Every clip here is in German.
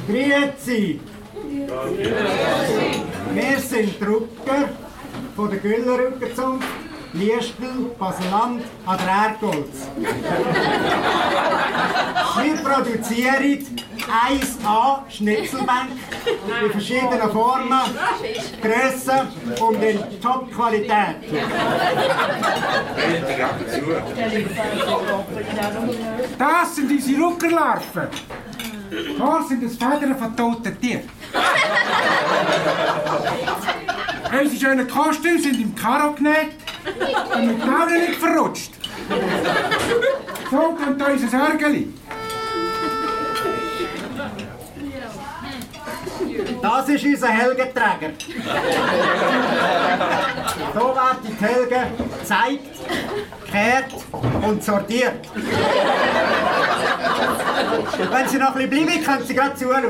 Grüezi! Wir sind Drucker von der Güllerrückenzunft, Liestel, Baseland an der Erdgolz. Wir produzieren 1A Schnitzelbank in verschiedenen Formen, Grössen und in Top-Qualität. Das sind unsere Ruckerlarven. Das sind das Federn von toten Tieren. Unsere schönen Kostüme sind im Karo genäht und mit Mauern nicht verrutscht. So kommt unser Sörgeli. Das ist unser Helgenträger. So werden die Helgen gezeigt, gekehrt und sortiert. Wenn Sie noch ein bisschen bleiben, können Sie gerade zuschauen.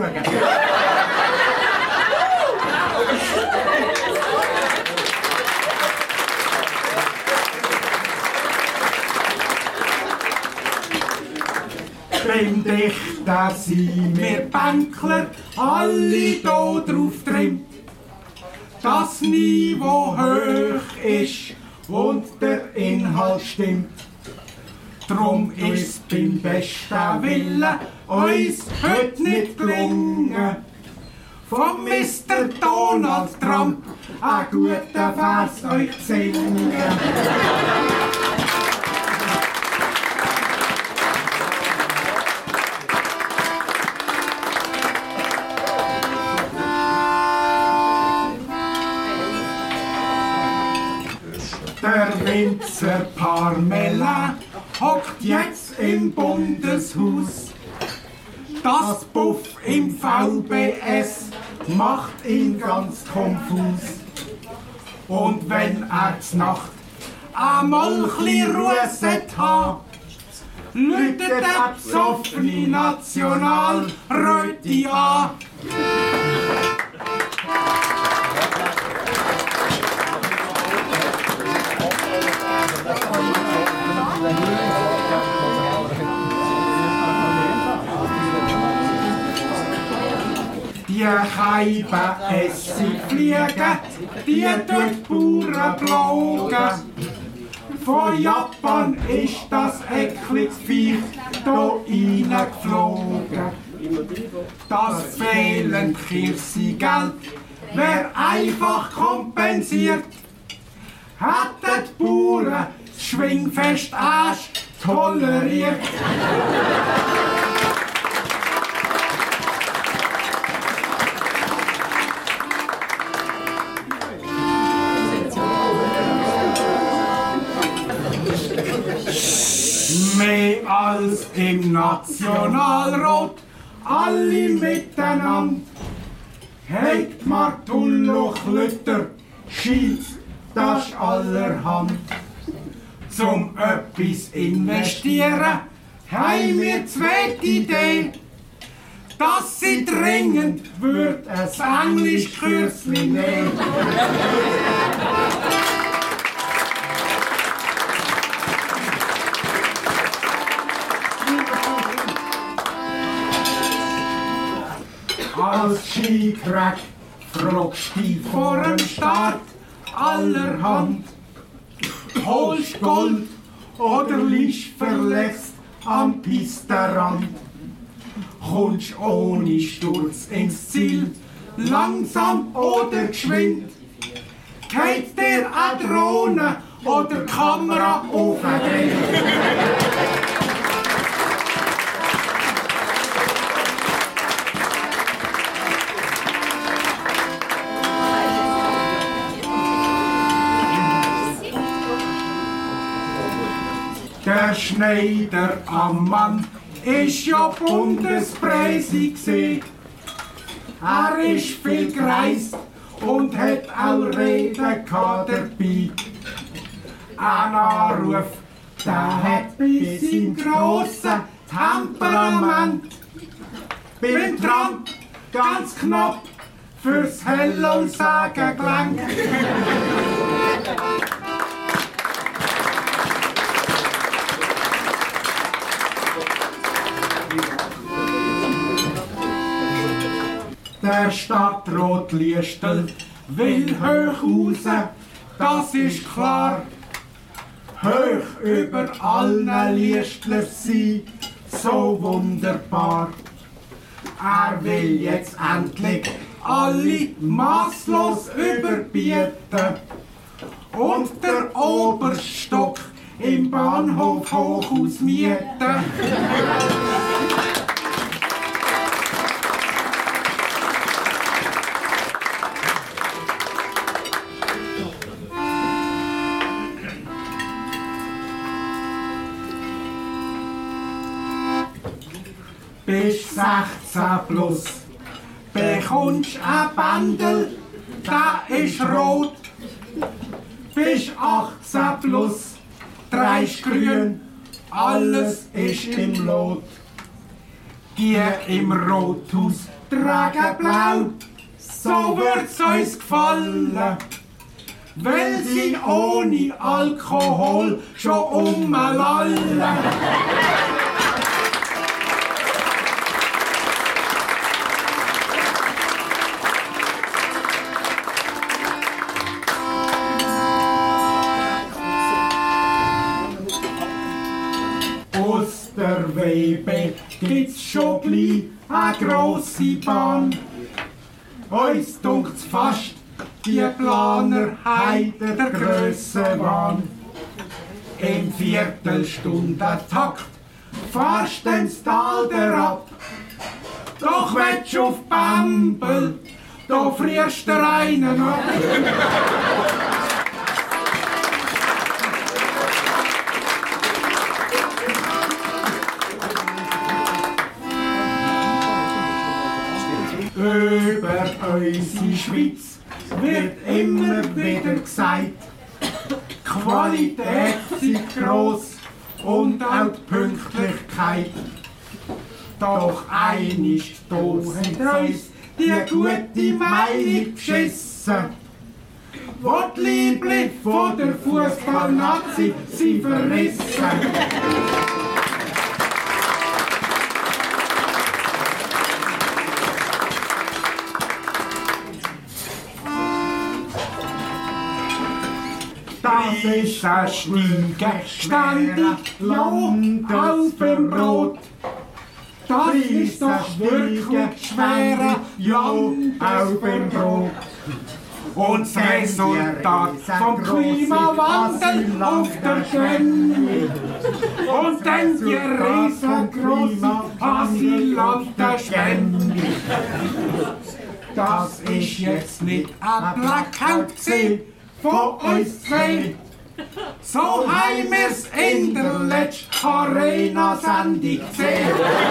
Beim Dichter sind wir Bänkler, alle hier drauf trimmt. Das Niveau hoch ist und der Inhalt stimmt. Drum ist beim besten Willen uns heute nicht gelungen, von Mr. Donald Trump einen guten Vers euch zu singen. Der Winzer Parmelin hockt jetzt im Bundeshaus. Das Puff im VBS macht ihn ganz konfus. Und wenn er Nacht einmal chli Ruhe hat, läutet der besoffene Nationalräte an. Die Scheiben Essig fliegen, die tut die Bauern plagen. Von Japan ist das ekliges Viech hier reingeflogen. Das fehlende Kirsigeld wär einfach kompensiert. Hätten die Bauern das Schwingfest erst toleriert. Mehr als im Nationalrat, alle miteinander. Heit Martullo Klütter, Schieds, das ist allerhand. Zum etwas investieren, haben wir zweite Idee, dass sie dringend wird ein Englischkursli nehmen. Als Skicrack fragst du vor dem Start allerhand. Holst Gold oder liegst verletzt am Pistenrand. Kommst ohne Sturz ins Ziel, langsam oder geschwind. Geht dir eine Drohne oder Kamera auf den Grind. Der Schneider am Mann ist ja Bundespreisig gsi. Er ist viel gereist und hat auch Reden dabei. Ein Anruf, der hat bei seinem grossen Temperament beim Trump ganz knapp fürs Hello sagen gelangt. Der Stadtrat Liestel will hoch raus, das ist klar. Hoch über allen Liestler sie, so wunderbar. Er will jetzt endlich alle maßlos überbieten und der Oberstock im Bahnhof Hochhaus mieten. Bis 16 plus bekommst ein Bändel, der ist rot. Bis 18 plus dreist grün, alles ist im Lot. Die im Rothaus tragen blau, so wird's uns gefallen, weil sie ohne Alkohol schon umlallen. Aus der WB gibt's schon gleich eine grosse Bahn. Uns dunkt's fast, die Planer heiden der Grössenwahn. Im Viertelstundentakt fahrst ins Tal derab. Doch willst du auf Bämbel, da frierst du einen ab. Über unsere Schweiz wird immer wieder gesagt, die Qualität sei gross und auch die Pünktlichkeit. Doch einisch da hat uns die gute Meinung beschissen, wo die Liebli von der Fußballnazi sie verrissen. Das ist ein Schniege, ständig Land auf dem Brot. Das ist doch wirklich schwerer Land auf dem Brot. Und das Resultat vom Klimawandel auf der Gönne. Und dann die riesengroßen Asylantenspende. Das ist jetzt nicht ein Blackout von uns zwei. So haben wir's in der letzten Arena-Sendung gesehen.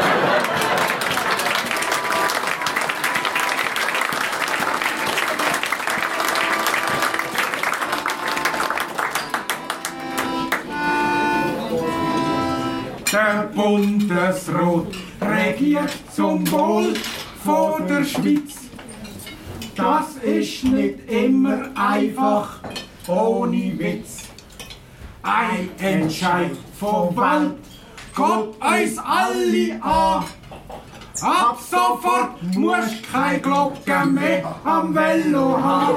Der Bundesrat regiert zum Wohl von der Schweiz. Das ist nicht immer einfach, ohne Witz. Ein Entscheid vom Welt geht uns alle an. Ab sofort musst du keine Glocke mehr am Velo haben.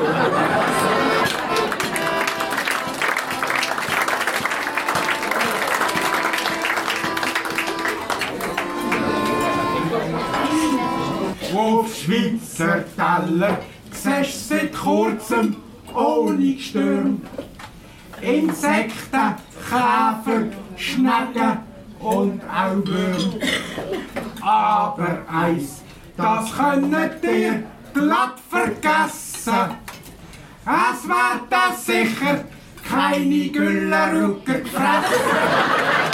Auf Schweizer Teller siehst du seit kurzem ohne Gestürm. Insekten, Käfer, Schnecken und auch Würmer. Aber eins, das könnt ihr glatt vergessen. Es wird sicher keine Güllerücker gefressen.